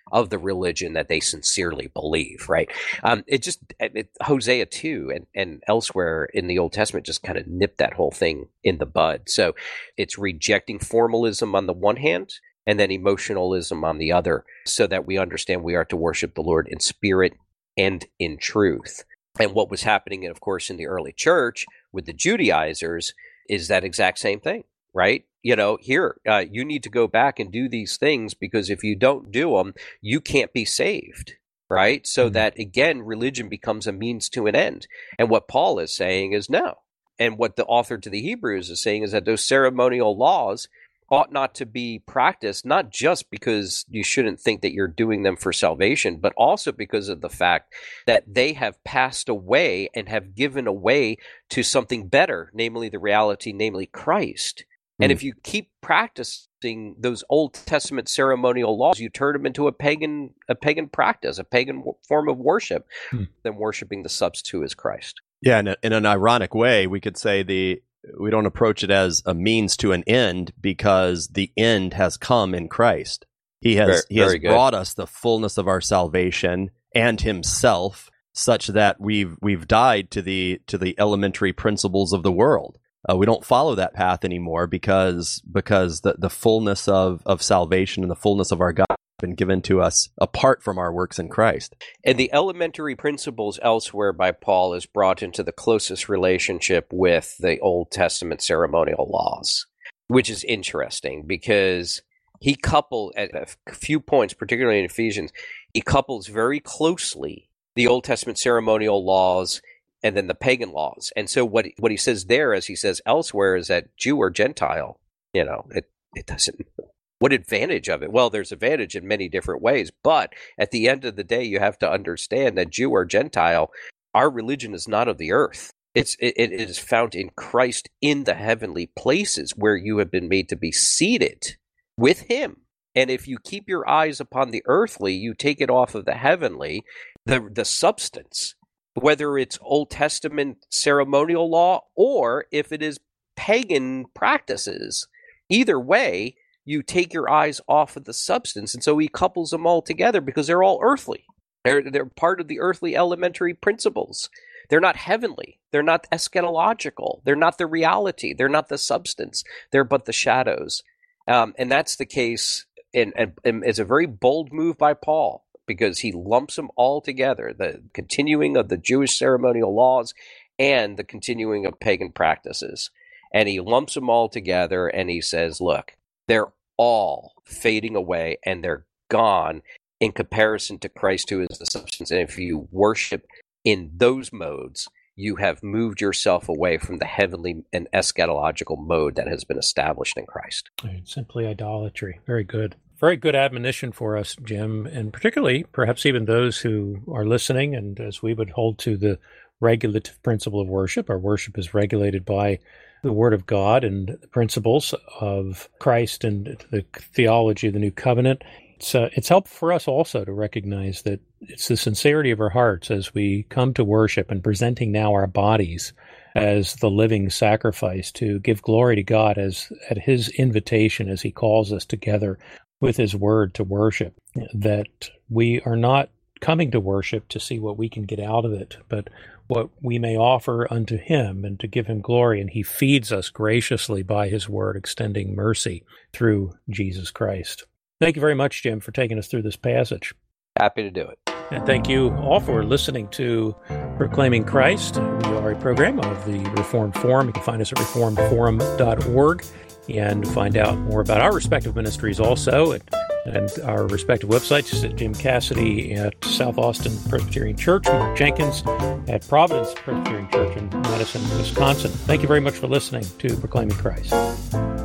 of the religion that they sincerely believe, right? Um, it just, it, Hosea two and, and elsewhere in the Old Testament just kind of nipped that whole thing in the bud. So it's rejecting formalism on the one hand and then emotionalism on the other, so that we understand we are to worship the Lord in spirit and in truth. And what was happening, of course, in the early church with the Judaizers is that exact same thing, right? You know, here, uh, you need to go back and do these things, because if you don't do them, you can't be saved, right? So mm-hmm. that, again, religion becomes a means to an end. And what Paul is saying is no. And what the author to the Hebrews is saying is that those ceremonial laws ought not to be practiced, not just because you shouldn't think that you're doing them for salvation, but also because of the fact that they have passed away and have given away to something better, namely the reality, namely Christ. Mm. And if you keep practicing those Old Testament ceremonial laws, you turn them into a pagan, a pagan practice, a pagan form of worship, mm. than worshiping the substitute as Christ. Yeah, in, a, in an ironic way, we could say the we don't approach it as a means to an end, because the end has come in Christ. He has very, he has very brought us the fullness of our salvation and himself, such that we've we've died to the to the elementary principles of the world. Uh, we don't follow that path anymore, because because the, the fullness of, of salvation and the fullness of our God been given to us apart from our works in Christ. And the elementary principles elsewhere by Paul is brought into the closest relationship with the Old Testament ceremonial laws, which is interesting, because he coupled at a few points, particularly in Ephesians, he couples very closely the Old Testament ceremonial laws and then the pagan laws. And so what what he says there, as he says elsewhere, is that Jew or Gentile, you know, it, it doesn't... What advantage of it? Well, there's advantage in many different ways, but at the end of the day, you have to understand that Jew or Gentile, our religion is not of the earth. It's it, it is found in Christ in the heavenly places, where you have been made to be seated with him. And if you keep your eyes upon the earthly, you take it off of the heavenly, the the substance, whether it's Old Testament ceremonial law or if it is pagan practices. Either way, you take your eyes off of the substance. And so he couples them all together, because they're all earthly. They're, they're part of the earthly elementary principles. They're not heavenly. They're not eschatological. They're not the reality. They're not the substance. They're but the shadows. Um, and that's the case, and, and, and it's a very bold move by Paul, because he lumps them all together, the continuing of the Jewish ceremonial laws and the continuing of pagan practices. And he lumps them all together, and he says, look, they're all fading away, and they're gone in comparison to Christ, who is the substance. And if you worship in those modes, you have moved yourself away from the heavenly and eschatological mode that has been established in Christ. It's simply idolatry. Very good. Very good admonition for us, Jim, and particularly perhaps even those who are listening, and as we would hold to the regulative principle of worship. Our worship is regulated by the Word of God and the principles of Christ and the theology of the New Covenant. It's, uh, it's helpful for us also to recognize that it's the sincerity of our hearts as we come to worship and presenting now our bodies as the living sacrifice to give glory to God as at His invitation as He calls us together with His Word to worship, that we are not coming to worship to see what we can get out of it, but what we may offer unto Him and to give Him glory. And He feeds us graciously by His Word, extending mercy through Jesus Christ. Thank you very much, Jim, for taking us through this passage. Happy to do it. And thank you all for listening to Proclaiming Christ. We are a program of the Reformed Forum. You can find us at reformed forum dot org and find out more about our respective ministries also at and our respective websites at Jim Cassidy at South Austin Presbyterian Church, Mark Jenkins at Providence Presbyterian Church in Madison, Wisconsin. Thank you very much for listening to Proclaiming Christ.